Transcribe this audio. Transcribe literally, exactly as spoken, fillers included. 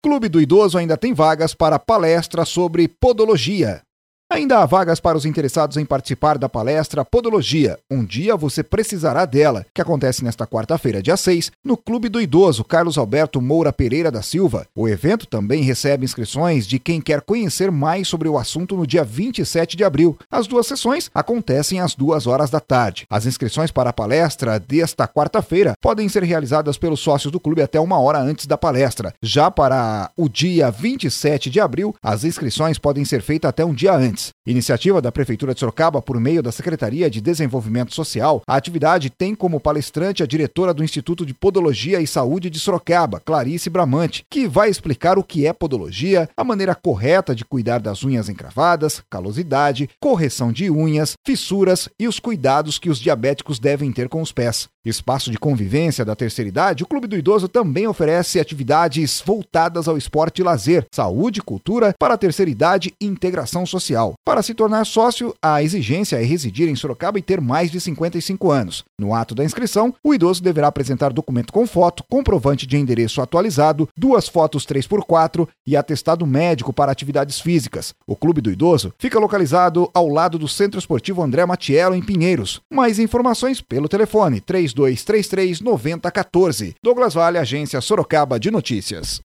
Clube do Idoso ainda tem vagas para palestra sobre podologia. Ainda há vagas para os interessados em participar da palestra Podologia. Um dia você precisará dela, que acontece nesta quarta-feira, dia seis, no Clube do Idoso Carlos Alberto Moura Pereira da Silva. O evento também recebe inscrições de quem quer conhecer mais sobre o assunto no dia vinte e sete de abril. As duas sessões acontecem às duas horas da tarde. As inscrições para a palestra desta quarta-feira podem ser realizadas pelos sócios do clube até uma hora antes da palestra. Já para o dia vinte e sete de abril, as inscrições podem ser feitas até um dia antes. Iniciativa da Prefeitura de Sorocaba por meio da Secretaria de Desenvolvimento Social, a atividade tem como palestrante a diretora do Instituto de Podologia e Saúde de Sorocaba, Clarice Bramante, que vai explicar o que é podologia, a maneira correta de cuidar das unhas encravadas, calosidade, correção de unhas, fissuras e os cuidados que os diabéticos devem ter com os pés. Espaço de convivência da terceira idade, o Clube do Idoso também oferece atividades voltadas ao esporte e lazer, saúde e cultura para a terceira idade e integração social. Para se tornar sócio, a exigência é residir em Sorocaba e ter mais de cinquenta e cinco anos. No ato da inscrição, o idoso deverá apresentar documento com foto, comprovante de endereço atualizado, duas fotos três por quatro e atestado médico para atividades físicas. O Clube do Idoso fica localizado ao lado do Centro Esportivo André Matiello, em Pinheiros. Mais informações pelo telefone três dois três três nove zero um quatro. Douglas Vale, Agência Sorocaba de Notícias.